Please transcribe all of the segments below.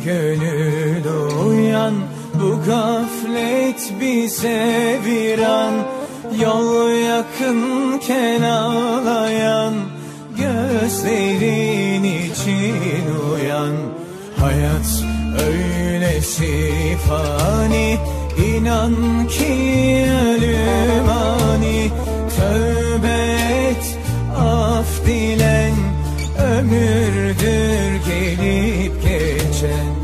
gönül uyan, bu gaflet bize viran. Yol yakınken ağlayan, gözlerin için uyan. Hayat öylesi fani, inan ki ölüm ani. Tövbe et, af dilen, ömürdür gelip geçen.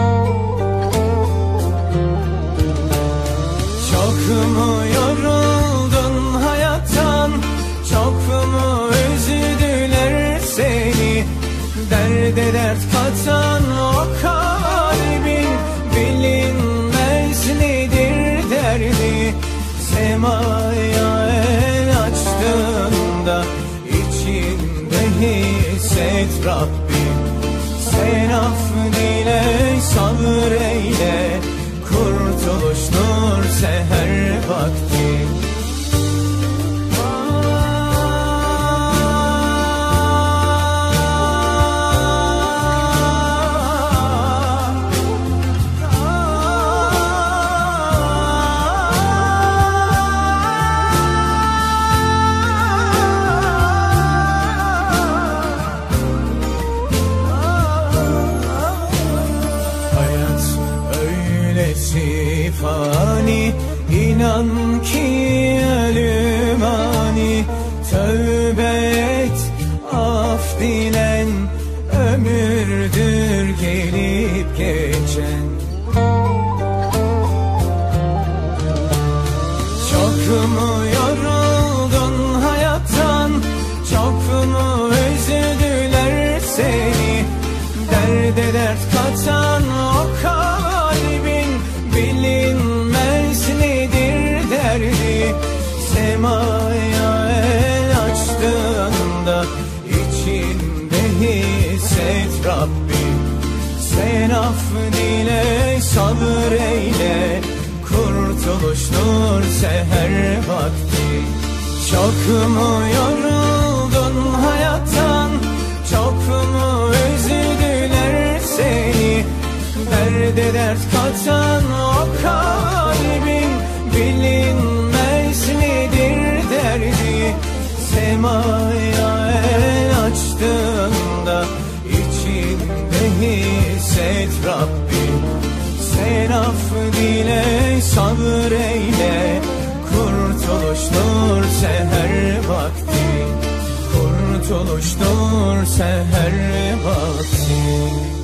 Çok mu yoruldun hayattan, çok mu üzdüler seni? Derde dert katan o kalbin, bilinmez nedir derdi. Semaya el açtığında içinde hisset Rabbim. Sen af dile, sabır eyle, kurtuluş nur seher vakti. Fani, inan ki ölüm ani. Tövbe et, af dilen, ömürdür gelip geçen. Çok mu yoruldun hayattan, çok mu üzdüler seni? Derde dert katan o kalbin, bilinmez nedir derdi. Semaya el açtığında içinde hisset Rabbim. Sen af dile, sabır eyle, kurtuluş nur seher vakti. Çok mu yoruldun hayattan, çok mu üzdüler seni? Derde dert katan o kalbin, bilinmez nedir derdi. Semaya el açtığında içinde hisset Rabbim. Sen af dile, sabır eyle, kurtuluş nur seher vakti. Kurtuluş nur seher vakti.